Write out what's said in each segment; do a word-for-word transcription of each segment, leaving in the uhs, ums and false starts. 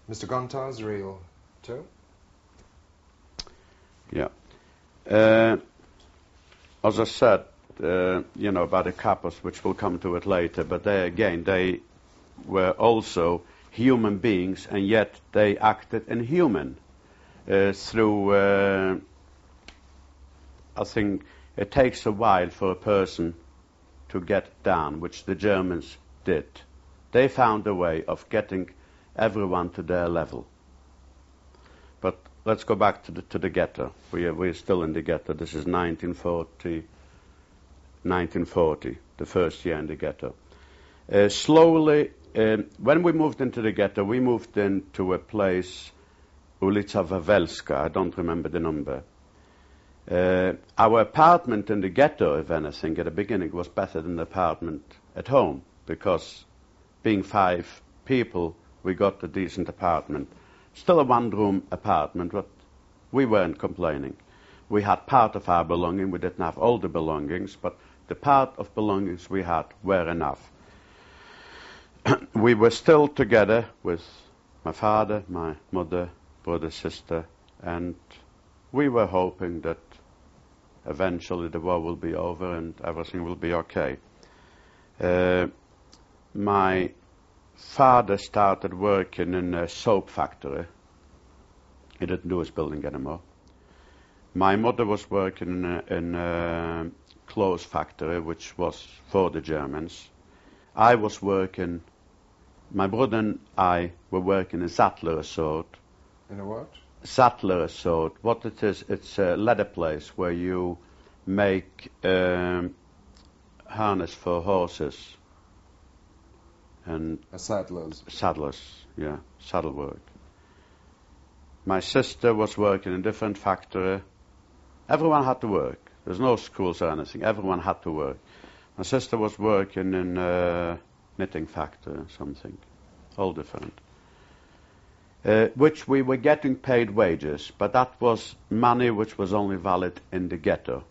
Mister Gontar's reel too? Yeah. Uh, as I said, uh, you know, about the Kappas, which we'll come to it later, but they, again, they were also human beings, and yet they acted inhuman uh, through, uh, I think, it takes a while for a person to get down, which the Germans did. They found a way of getting everyone to their level. But let's go back to the, to the ghetto. We are, we're still in the ghetto. This is nineteen forty, nineteen forty, the first year in the ghetto. Uh, slowly, um, when we moved into the ghetto, we moved into a place, Ulica Wawelska, I don't remember the number. Uh, our apartment in the ghetto, if anything, at the beginning was better than the apartment at home, because being five people, we got a decent apartment. Still a one-room apartment, but we weren't complaining. We had part of our belonging. We didn't have all the belongings, but the part of belongings we had were enough. We were still together with my father, my mother, brother, sister, and we were hoping that eventually the war will be over and everything will be okay. Uh, my father started working in a soap factory. He didn't do his building anymore. My mother was working in a, in a clothes factory, which was for the Germans. I was working, my brother and I were working in Sattler Resort. In a what? Sattler Resort. What it is, it's a leather place where you make um, harness for horses. And a saddlers. Saddlers, yeah, saddle work. My sister was working in a different factory. Everyone had to work. There's no schools or anything. Everyone had to work. My sister was working in a knitting factory or something. All different. Uh, which we were getting paid wages, but that was money which was only valid in the ghetto.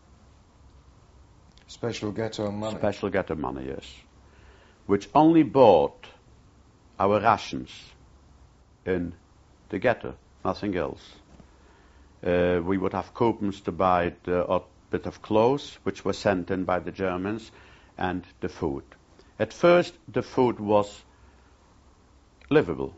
Special ghetto money? Special ghetto money, yes. Which only bought our rations in the ghetto, nothing else. Uh, we would have coupons to buy the odd bit of clothes, which were sent in by the Germans, and the food. At first, the food was livable.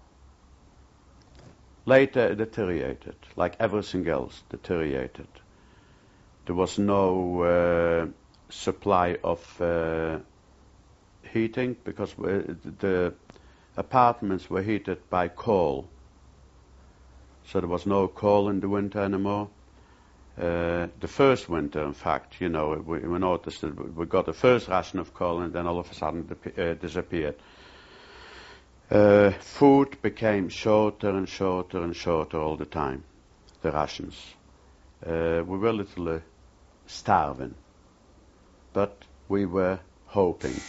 Later, it deteriorated, like everything else, deteriorated. There was no uh, supply of uh, heating, because the apartments were heated by coal. So there was no coal in the winter anymore. Uh, the first winter, in fact, you know, we, we noticed that we got the first ration of coal and then all of a sudden it uh, disappeared. Uh, food became shorter and shorter and shorter all the time, the rations. Uh, we were literally starving, but we were hoping.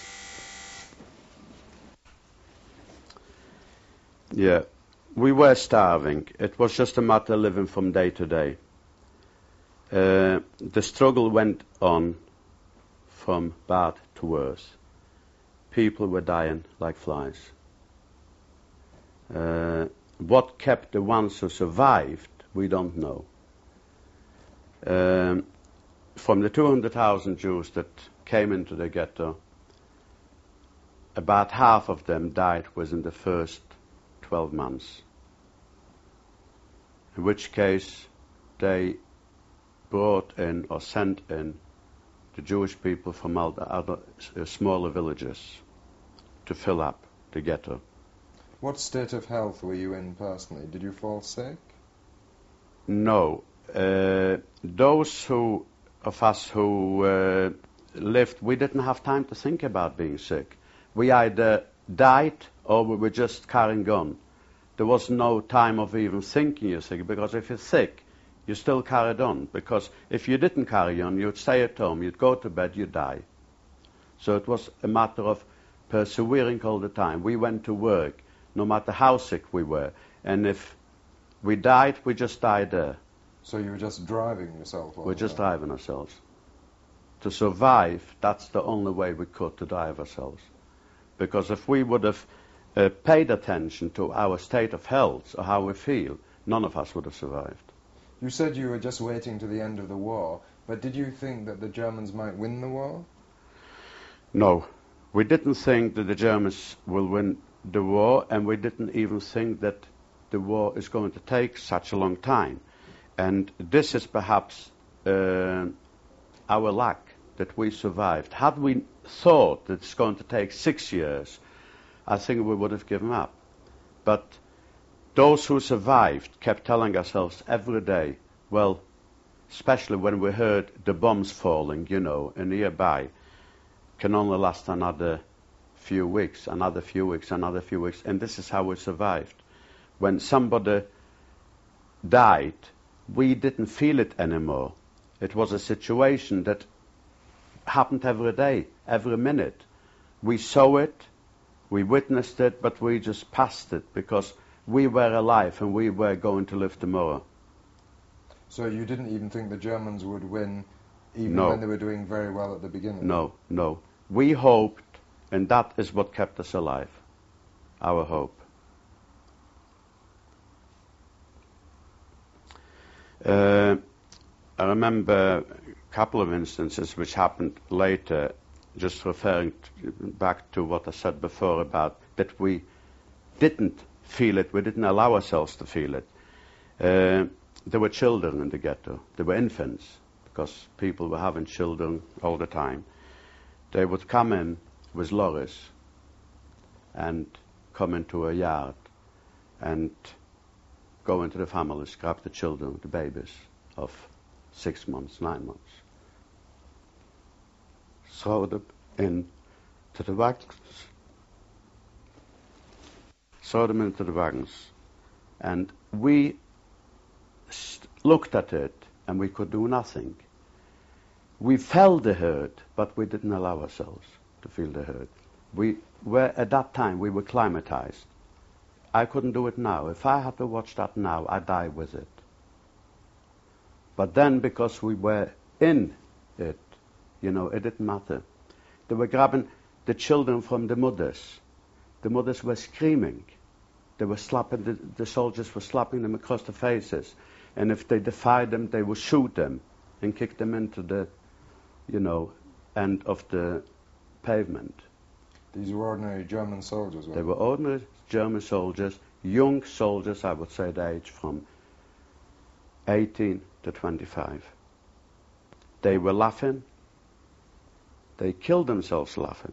Yeah, we were starving. It was just a matter of living from day to day. Uh, the struggle went on from bad to worse. People were dying like flies. Uh, what kept the ones who survived, we don't know. Um, from the two hundred thousand Jews that came into the ghetto, about half of them died within the first twelve months. In which case, they brought in or sent in the Jewish people from all the other uh, smaller villages to fill up the ghetto. What state of health were you in personally? Did you fall sick? No. Uh, those who of us who uh, lived, we didn't have time to think about being sick. We either died or we were just carrying on. There was no time of even thinking you're sick, because if you're sick, you still carried on. Because if you didn't carry on, you'd stay at home, you'd go to bed, you'd die. So it was a matter of persevering all the time. We went to work, no matter how sick we were. And if we died, we just died there. So you were just driving yourself? We're just driving ourselves. To survive, that's the only way we could to drive ourselves. Because if we would have uh, paid attention to our state of health or how we feel, none of us would have survived. You said you were just waiting to the end of the war, but did you think that the Germans might win the war? No, we didn't think that the Germans will win the war, and we didn't even think that the war is going to take such a long time. And this is perhaps uh, our luck, that we survived. Had we thought that it's going to take six years, I think we would have given up. But those who survived kept telling ourselves every day, well, especially when we heard the bombs falling, you know, nearby, can only last another few weeks, another few weeks, another few weeks, and this is how we survived. When somebody died, we didn't feel it anymore. It was a situation that happened every day, every minute. We saw it, we witnessed it, but we just passed it because we were alive and we were going to live tomorrow. So you didn't even think the Germans would win, even No. when they were doing very well at the beginning? No, no. We hoped, and that is what kept us alive, our hope. Uh, I remember a couple of instances which happened later, just referring to, back to what I said before about that we didn't feel it, we didn't allow ourselves to feel it. Uh, there were children in the ghetto, there were infants, because people were having children all the time. They would come in with lorries and come into a yard and go into the families, grab the children, the babies of six months, nine months, throw them in to the wagons, throw them into the wagons. And we st- looked at it and we could do nothing. We felt the hurt, but we didn't allow ourselves to feel the hurt. We were, at that time, we were climatized. I couldn't do it now. If I had to watch that now, I'd die with it. But then, because we were in it, you know, it didn't matter. They were grabbing the children from the mothers. The mothers were screaming. They were slapping, the, the soldiers were slapping them across the faces. And if they defied them, they would shoot them and kick them into the, you know, end of the pavement. These were ordinary German soldiers, weren't They were ordinary German soldiers, young soldiers, I would say, the age from eighteen to twenty-five. They were laughing. They killed themselves laughing.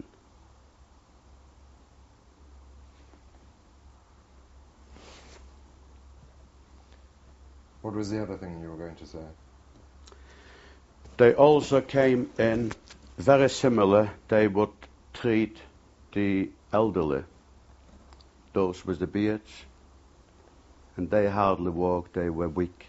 What was the other thing you were going to say? They also came in very similar. They would treat the elderly, those with the beards, and they hardly walked, they were weak.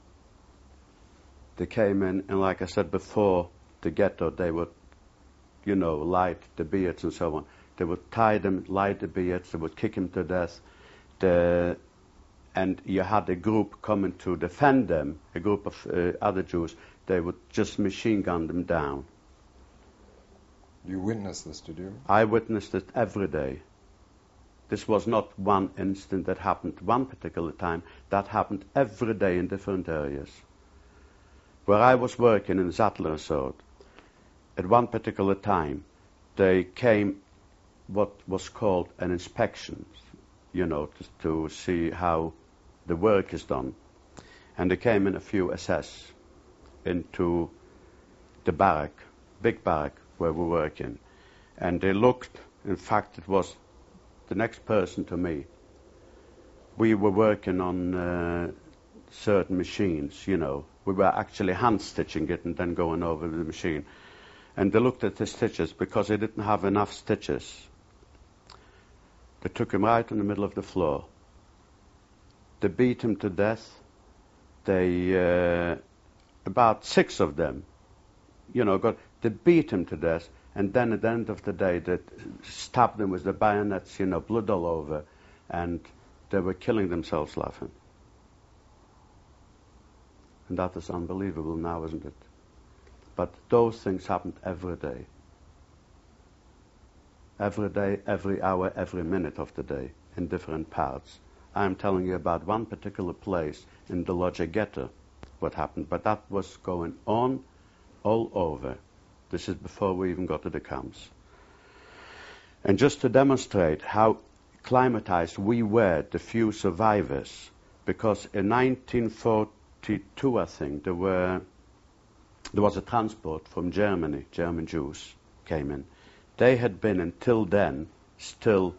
They came in, and like I said before, the ghetto, they would, you know, light the beards and so on. They would tie them, light the beards, they would kick them to death. The, and you had a group coming to defend them, a group of uh, other Jews. They would just machine gun them down. You witnessed this, did you? I witnessed it every day. This was not one instant that happened one particular time. That happened every day in different areas. Where I was working in Zattler Resort, at one particular time, they came what was called an inspection, you know, to, to see how the work is done. And they came in a few S S into the barrack, big barrack, where we were working. And they looked, in fact, it was the next person to me. We were working on uh, certain machines, you know. We were actually hand-stitching it and then going over the machine. And they looked at the stitches because they didn't have enough stitches. They took him right in the middle of the floor. They beat him to death. They, uh, about six of them, you know, got, they beat him to death. And then at the end of the day, they stabbed him with the bayonets, you know, blood all over. And they were killing themselves laughing. And that is unbelievable now, isn't it? But those things happened every day. every day, every hour, every minute of the day in different parts. I'm telling you about one particular place in the Lodge Ghetto, what happened, but that was going on all over. This is before we even got to the camps. And just to demonstrate how climatized we were, the few survivors, because in nineteen forty-two, I think, there were there was a transport from Germany, German Jews came in. They had been until then still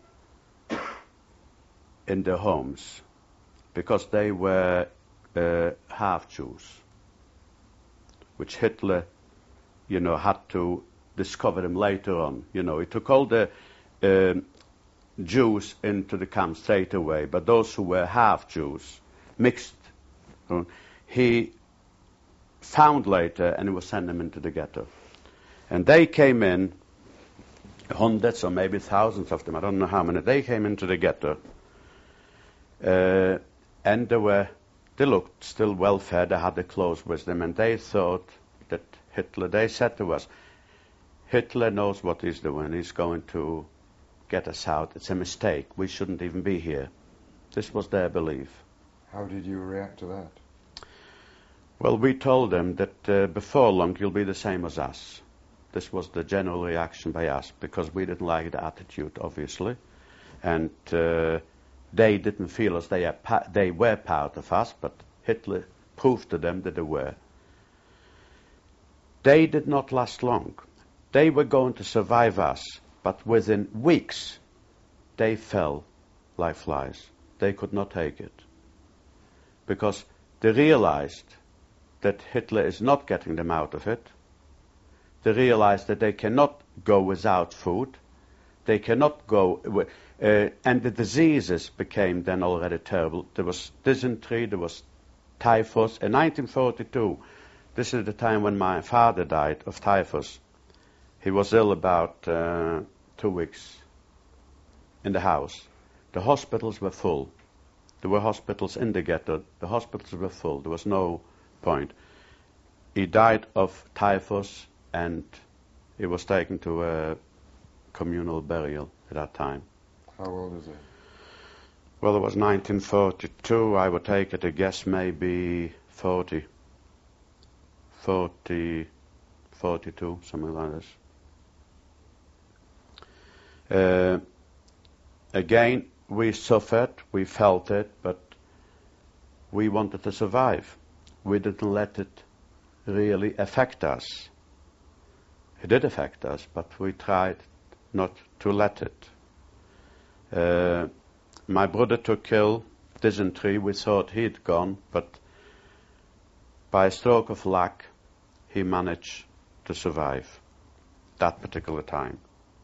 in their homes because they were uh, half Jews, which Hitler, you know, had to discover them later on. You know, he took all the uh, Jews into the camp straight away, but those who were half Jews, mixed, uh, he found later and he would send them into the ghetto. And they came in, hundreds or maybe thousands of them, I don't know how many, they came into the ghetto. Uh, and they were, they looked still well fed, they had their clothes with them, and they thought that Hitler, they said to us, Hitler knows what he's doing, he's going to get us out, it's a mistake, we shouldn't even be here. This was their belief. How did you react to that? Well, we told them that uh, before long you'll be the same as us. This was the general reaction by us, because we didn't like the attitude, obviously, and uh, they didn't feel as they, are pa- they were part of us, but Hitler proved to them that they were. They did not last long. They were going to survive us, but within weeks they fell like flies. They could not take it, because they realized that Hitler is not getting them out of it. They realized that they cannot go without food. They cannot go, uh, and the diseases became then already terrible. There was dysentery, there was typhus. In nineteen forty-two, this is the time when my father died of typhus. He was ill about uh, two weeks in the house. The hospitals were full. There were hospitals in the ghetto. The hospitals were full. There was no point. He died of typhus, and he was taken to a communal burial at that time. How old is he? Well, it was nineteen forty-two. I would take it a guess, maybe forty. forty, forty-two, something like this. Uh, again, we suffered, we felt it, but we wanted to survive. We didn't let it really affect us. It did affect us, but we tried not to let it. Uh, my brother took ill, dysentery. We thought he'd gone, but by a stroke of luck, he managed to survive that particular time.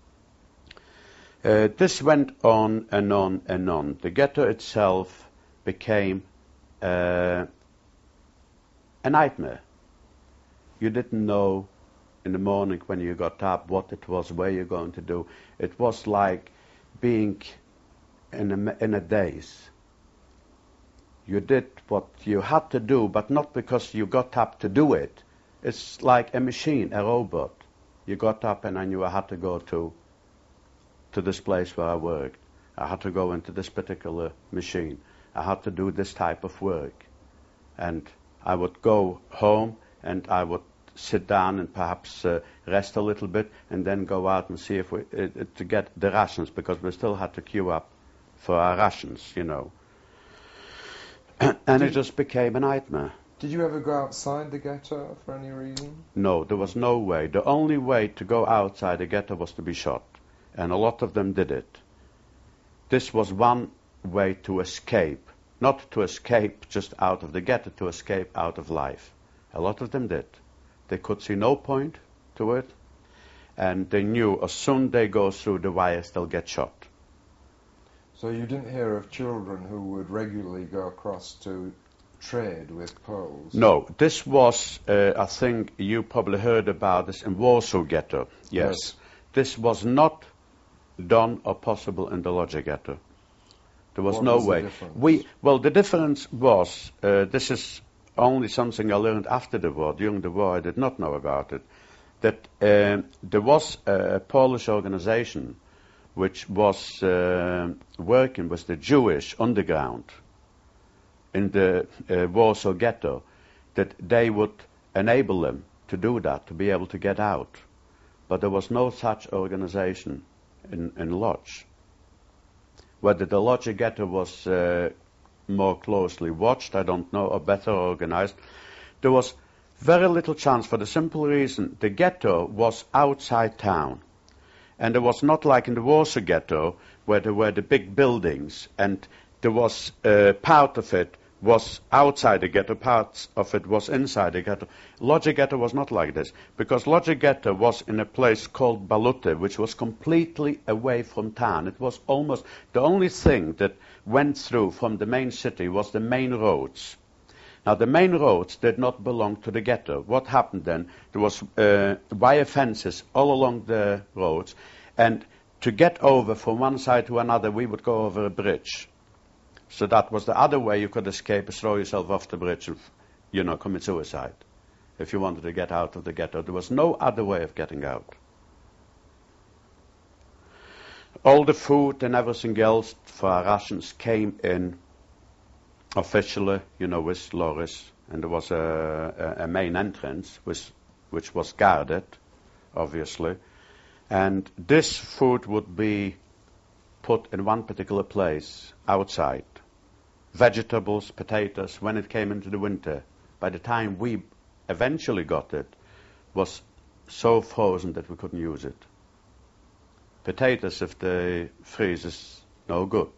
Uh, this went on and on and on. The ghetto itself became uh, a nightmare. You didn't know in the morning when you got up what it was, where you're going to do. It was like being in a, in a daze. You did what you had to do, but not because you got up to do it. It's like a machine, a robot. You got up and I knew I had to go to to this place where I worked. I had to go into this particular machine. I had to do this type of work. And I would go home and I would sit down and perhaps uh, rest a little bit and then go out and see if we, uh, uh, to get the rations, because we still had to queue up for our rations, you know. And it just became a nightmare. Did you ever go outside the ghetto for any reason? No, there was no way. The only way to go outside the ghetto was to be shot. And a lot of them did it. This was one way to escape. Not to escape just out of the ghetto, to escape out of life. A lot of them did. They could see no point to it. And they knew as soon they go through the wires, they'll get shot. So you didn't hear of children who would regularly go across to trade with Poles? No, this was, uh, I think you probably heard about this in Warsaw Ghetto. Yes. yes. This was not done or possible in the Lodge Ghetto. There was what no was way. The difference? We well, the difference was uh, this is only something I learned after the war. During the war, I did not know about it. That uh, there was a Polish organization which was uh, working with the Jewish underground in the uh, Warsaw Ghetto, that they would enable them to do that, to be able to get out. But there was no such organization in, in Lodz. Whether the Lodz Ghetto was uh, more closely watched, I don't know, or better organized, there was very little chance, for the simple reason the ghetto was outside town. And it was not like in the Warsaw Ghetto, where there were the big buildings, and there was uh, part of it was outside the ghetto, parts of it was inside the ghetto. Lodz Ghetto was not like this, because Lodz Ghetto was in a place called Baluty, which was completely away from town. It was almost the only thing that went through from the main city was the main roads. Now, the main roads did not belong to the ghetto. What happened then? There was uh, wire fences all along the roads, and to get over from one side to another, we would go over a bridge. So that was the other way you could escape, is throw yourself off the bridge and, you know, commit suicide. If you wanted to get out of the ghetto, there was no other way of getting out. All the food and everything else for our rations came in officially, you know, with lorries, and there was a, a, a main entrance which, which was guarded, obviously, and this food would be put in one particular place outside. Vegetables, potatoes, when it came into the winter, by the time we eventually got it, was so frozen that we couldn't use it. Potatoes, if they freeze, is no good.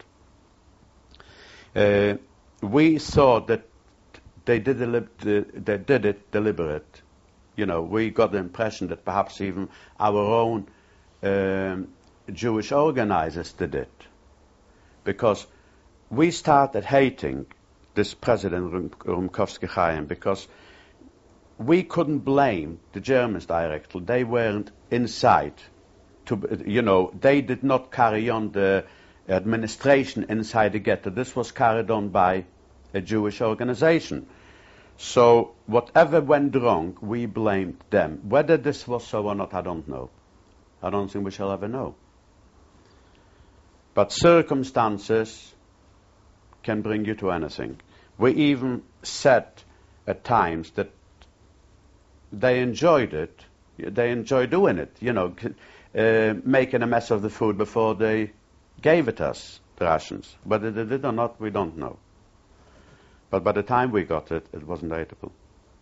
Uh, we thought that they did, they did it deliberate. You know, we got the impression that perhaps even our own um, Jewish organizers did it, because we started hating this President Rumkowski-Chaim because we couldn't blame the Germans directly. They weren't inside. To, you know, they did not carry on the administration inside the ghetto. This was carried on by a Jewish organization. So whatever went wrong, we blamed them. Whether this was so or not, I don't know. I don't think we shall ever know. But circumstances can bring you to anything. We even said at times that they enjoyed it. They enjoyed doing it, you know, uh, making a mess of the food before they gave it us, the rations. Whether they did or not, we don't know. But by the time we got it, it wasn't eatable.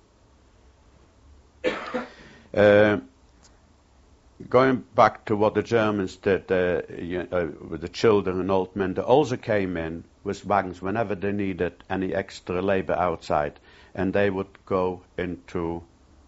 uh, Going back to what the Germans did uh, you know, with the children and old men, they also came in with wagons whenever they needed any extra labor outside, and they would go into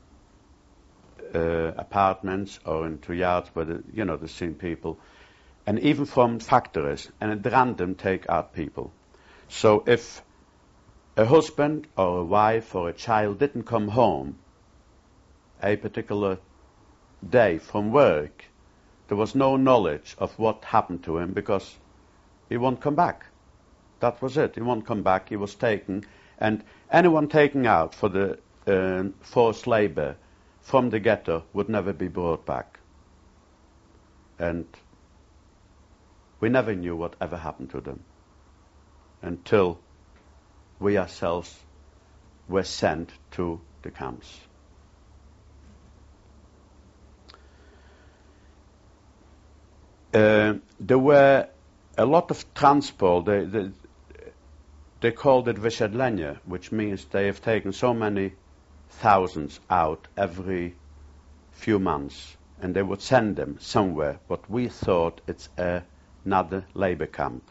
uh, apartments or into yards where the, you know, the same people, and even from factories, and at random take out people. So if a husband or a wife or a child didn't come home a particular day from work, there was no knowledge of what happened to him, because he won't come back. That was it. He won't come back. He was taken, and anyone taken out for the uh, forced labor from the ghetto would never be brought back. And we never knew what ever happened to them until we ourselves were sent to the camps. Uh, there were a lot of transport. They, they, they called it wysiedlenie, which means they have taken so many thousands out every few months, and they would send them somewhere, but we thought it's a, another labor camp.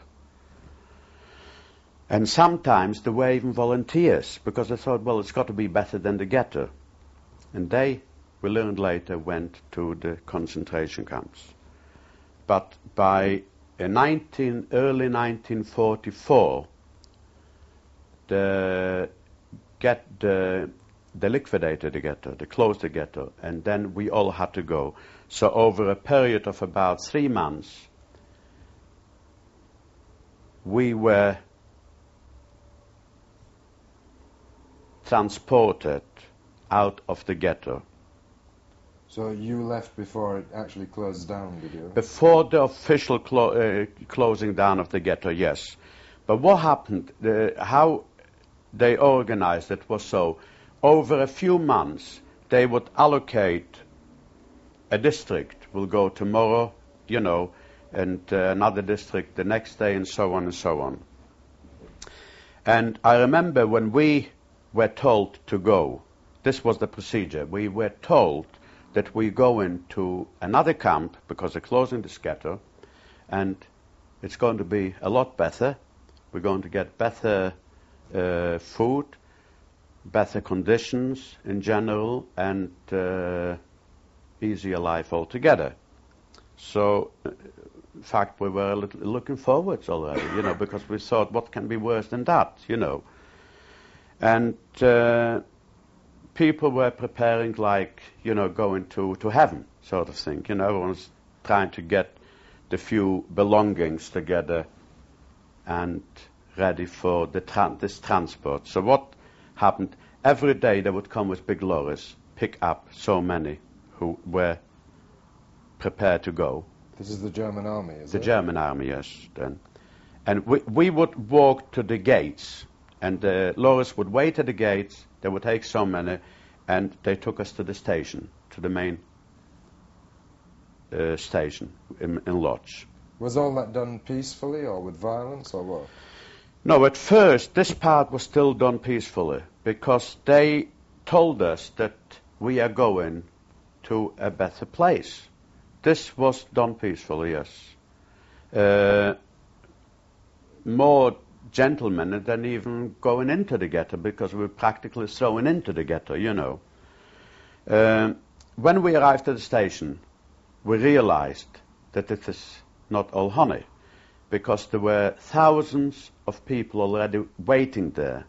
And sometimes there were even volunteers, because they thought, well, it's got to be better than the ghetto. And they, we learned later, went to the concentration camps. But by uh, nineteen, early nineteen forty-four, the, get the, they liquidated the ghetto, they closed the ghetto, and then we all had to go. So over a period of about three months, we were transported out of the ghetto So you left before it actually closed down, did you? Before the official clo- uh, closing down of the ghetto, yes. But what happened, the, how they organized it was so, over a few months, they would allocate a district, will go tomorrow, you know, and uh, another district the next day, and so on and so on. And I remember when we were told to go, this was the procedure, we were told that we go into another camp because they're closing this ghetto, and it's going to be a lot better. We're going to get better uh, food, better conditions in general, and uh, easier life altogether. So, uh, in fact, we were a little looking forwards already, you know, because we thought, what can be worse than that, you know? And uh, people were preparing like, you know, going to, to heaven, sort of thing. You know, everyone's trying to get the few belongings together and ready for the tra- this transport. So what happened? Every day they would come with big lorries, pick up so many who were prepared to go. This is the German army, is the it? The German army, yes. Then. And we, we would walk to the gates, and the lorries would wait at the gates. They would take so many, and they took us to the station, to the main uh, station in, in Lodz. Was all that done peacefully or with violence or what? No, at first this part was still done peacefully because they told us that we are going to a better place. This was done peacefully, yes. Uh, more gentlemen than even going into the ghetto because we were practically thrown into the ghetto, you know. Um, when we arrived at the station, we realized that it is not all honey because there were thousands of people already waiting there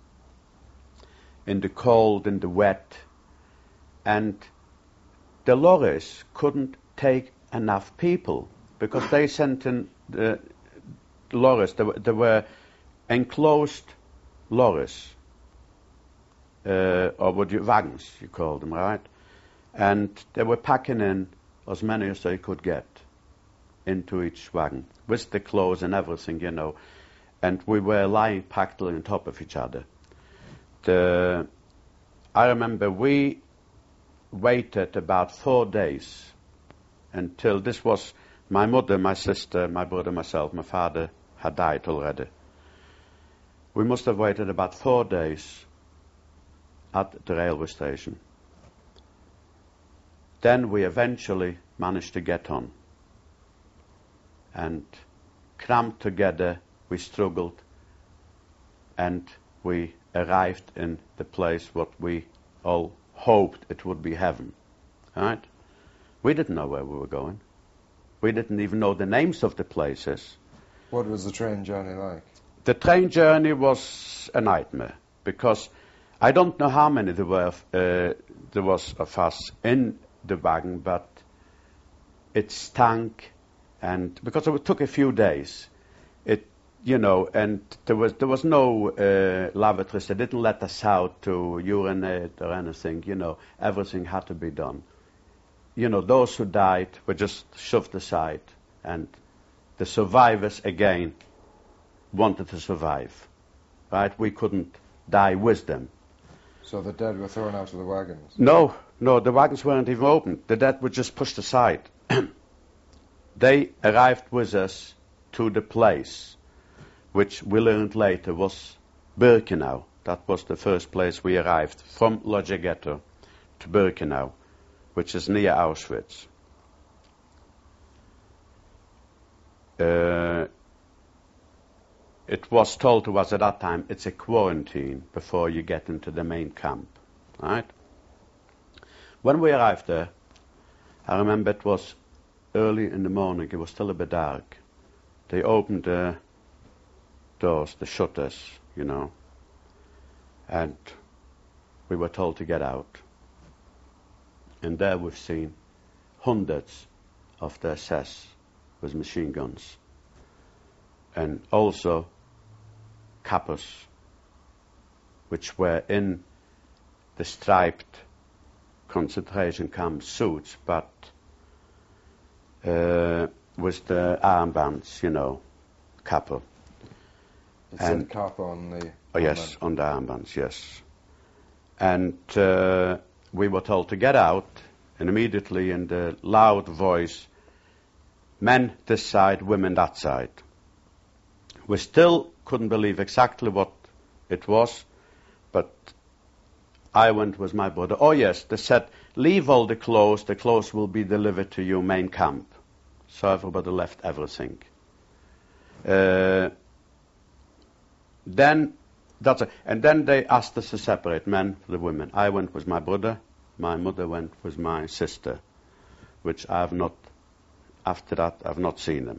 in the cold, in the wet, and the lorries couldn't take enough people because they sent in the lorries. There were, there were enclosed lorries, uh, or what you, wagons, you call them, right? And they were packing in as many as they could get into each wagon with the clothes and everything, you know. And we were lying practically on top of each other. The, I remember we waited about four days until this was my mother, my sister, my brother, myself, my father had died already. We must have waited about four days at the railway station. Then we eventually managed to get on. And crammed together, we struggled, and we arrived in the place what we all hoped it would be heaven. Right? We didn't know where we were going. We didn't even know the names of the places. What was the train journey like? The train journey was a nightmare because I don't know how many there were. Uh, there was of us in the wagon, but it stank, and because it took a few days, it you know, and there was there was no uh, lavatories. They didn't let us out to urinate or anything. You know, everything had to be done. You know, those who died were just shoved aside, and the survivors again wanted to survive. Right? We couldn't die with them. So the dead were thrown out of the wagons? No, no, the wagons weren't even opened. The dead were just pushed aside. They arrived with us to the place, which we learned later was Birkenau. That was the first place we arrived, from Lodz Ghetto to Birkenau, which is near Auschwitz. Uh, it was told to us at that time, it's a quarantine before you get into the main camp. Right? When we arrived there, I remember it was early in the morning, it was still a bit dark. They opened the doors, the shutters, you know, and we were told to get out. And there we've seen hundreds of the S S with machine guns, and also Kapos, which were in the striped concentration camp suits, but uh, with the armbands, you know, kappa. It said kappa on the... Oh, yes, on the armbands, yes. And uh, we were told to get out, and immediately in the loud voice, men this side, women that side. We still couldn't believe exactly what it was, but I went with my brother. Oh yes, they said, leave all the clothes, the clothes will be delivered to you main camp. So everybody left everything. Uh, then, that's a, and then they asked us to separate men from the women. I went with my brother, my mother went with my sister, which I have not, after that, I've not seen them.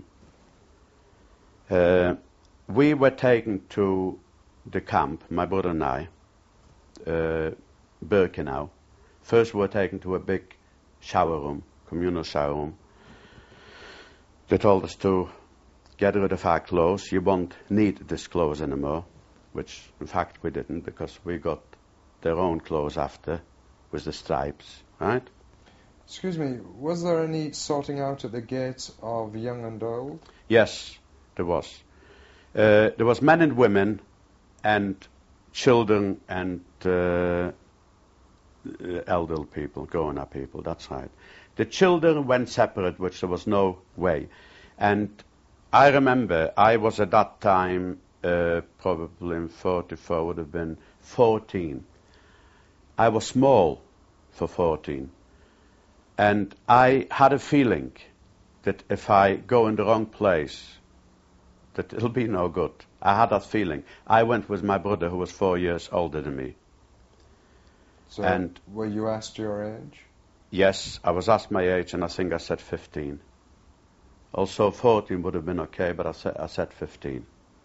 Uh, we were taken to the camp, my brother and I, uh, Birkenau. First we were taken to a big shower room, communal shower room. They told us to get rid of our clothes. You won't need this clothes anymore, which in fact we didn't, because we got their own clothes after, with the stripes, right? Excuse me, was there any sorting out at the gates of young and old? Yes, there was. Uh, there was men and women and children and uh, elderly people, grown-up people, that's right. The children went separate, which there was no way. And I remember I was at that time, uh, probably in forty-four, would have been fourteen. I was small for fourteen. And I had a feeling that if I go in the wrong place, that it'll be no good. I had that feeling. I went with my brother, who was four years older than me. So and were you asked your age? Yes, I was asked my age, and I think I said fifteen. Also, fourteen would have been okay, but I said, I said fifteen.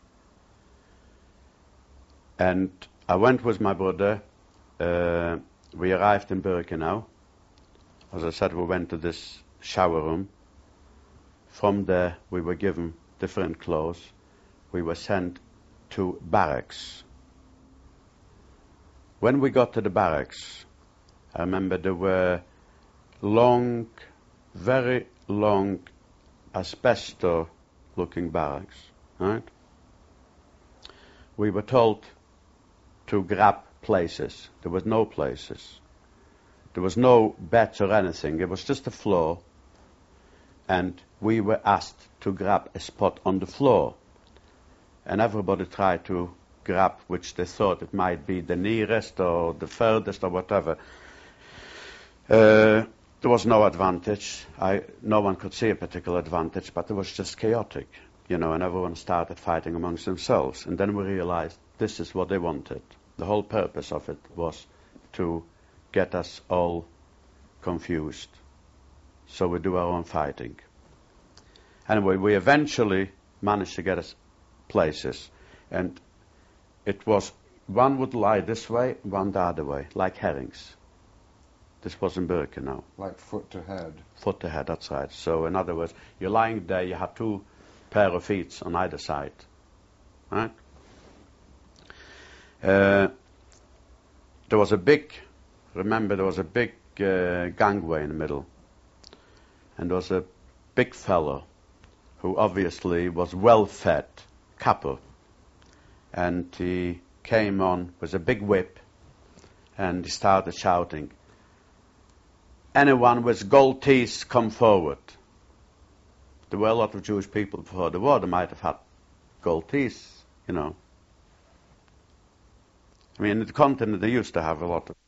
And I went with my brother. Uh, we arrived in Birkenau. As I said, we went to this shower room. From there, we were given different clothes. We were sent to barracks. When we got to the barracks, I remember there were long, very long, asbestos-looking barracks, right? We were told to grab places. There was no places. There was no beds or anything. It was just a floor. And we were asked to grab a spot on the floor. And everybody tried to grab which they thought it might be the nearest or the furthest or whatever. Uh, there was no advantage. I, no one could see a particular advantage, but it was just chaotic, you know, and everyone started fighting amongst themselves. And then we realized this is what they wanted. The whole purpose of it was to get us all confused. So we do our own fighting. Anyway, we eventually managed to get us places. And it was, one would lie this way, one the other way, like herrings. This was in Birkenau. Like foot to head? Foot to head, that's right. So in other words, you're lying there, you have two pair of feet on either side. Right? Uh, there was a big, remember there was a big uh, gangway in the middle. And there was a big fellow who obviously was well-fed, kappa. And he came on with a big whip and he started shouting, anyone with gold teeth, come forward. There were a lot of Jewish people before the war. They might have had gold teeth, you know. I mean, in the continent they used to have a lot of